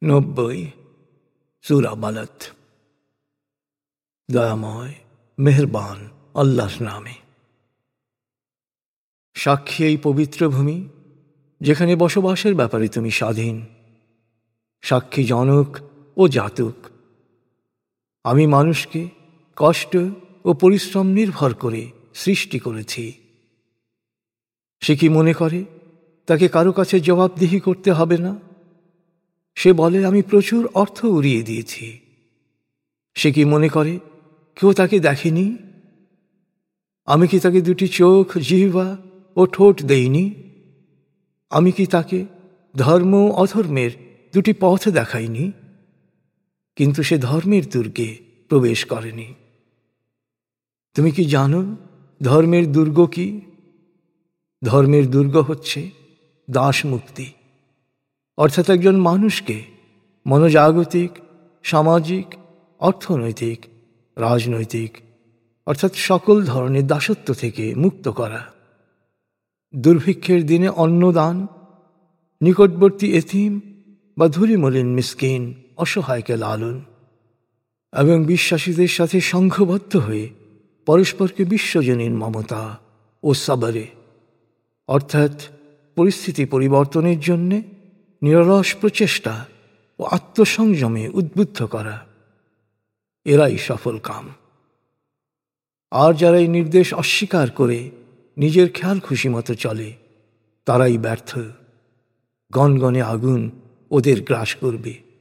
90 সূরা Balad. দয়াময় মেহেরবান আল্লাহর নামে। সাক্ষী এই পবিত্র ভূমি যেখানে বসবাসের ব্যাপারে তুমি স্বাধীন। সাক্ষী জনক ও জাতক। আমি মানুষকে কষ্ট ও পরিশ্রম নির্ভর করে সৃষ্টি করেছি। সে কি মনে করে তাকে কারো কাছে জবাবদিহি করতে হবে না? সে বলে আমি প্রচুর অর্থ উড়িয়ে দিয়েছি। সে কি মনে করে কেউ তাকে দেখেনি? আমি কি তাকে দুটি চোখ, জিহ্বা ও ঠোঁট দেইনি? আমি কি তাকে ধর্ম ও অধর্মের দুটি পথ দেখাইনি? কিন্তু সে ধর্মের দুর্গে প্রবেশ করেনি। তুমি কি জানো ধর্মের দুর্গ কি? ধর্মের দুর্গ হচ্ছে দাস মুক্তি, অর্থাৎ একজন মানুষকে মনোজাগতিক, সামাজিক, অর্থনৈতিক, রাজনৈতিক অর্থাৎ সকল ধরনের দাসত্ব থেকে মুক্ত করা। দুর্ভিক্ষের দিনে অন্নদান, নিকটবর্তী এতিম বা ধূলিমলিন মিসকিন অসহায়কে লালন এবং বিশ্বাসীদের সাথে সংঘবদ্ধ হয়ে পরস্পরকে বিশ্বজনীন মমতা ও সাবরে অর্থাৎ পরিস্থিতি পরিবর্তনের জন্যে নিরলস প্রচেষ্টা ও আত্মসংযমে উদ্বুদ্ধ করা, এরাই সফল কাম। আর যারা এই নির্দেশ অস্বীকার করে নিজের খেয়াল খুশি মতো চলে, তারাই ব্যর্থ। গনগনে আগুন ওদের গ্রাস করবে।